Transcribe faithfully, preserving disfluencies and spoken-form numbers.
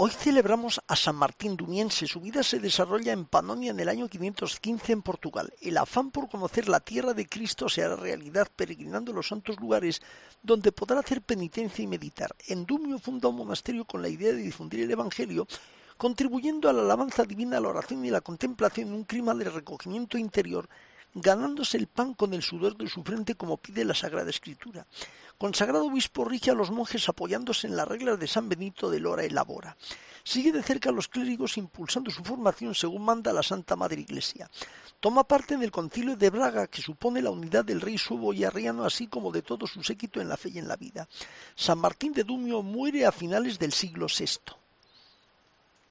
Hoy celebramos a San Martín Dumiense. Su vida se desarrolla en Panonia en el año quinientos quince en Portugal. El afán por conocer la tierra de Cristo se hará realidad peregrinando a los santos lugares donde podrá hacer penitencia y meditar. En Dumio funda un monasterio con la idea de difundir el Evangelio, contribuyendo a la alabanza divina, a la oración y la contemplación en un clima de recogimiento interior, ganándose el pan con el sudor de su frente como pide la Sagrada Escritura. Consagrado obispo, rige a los monjes apoyándose en las reglas de San Benito del Ora et Labora. Sigue de cerca a los clérigos impulsando su formación según manda la Santa Madre Iglesia. Toma parte en el Concilio de Braga, que supone la unidad del rey suevo y arriano, así como de todo su séquito en la fe y en la vida. San Martín de Dumio muere a finales del siglo sexto.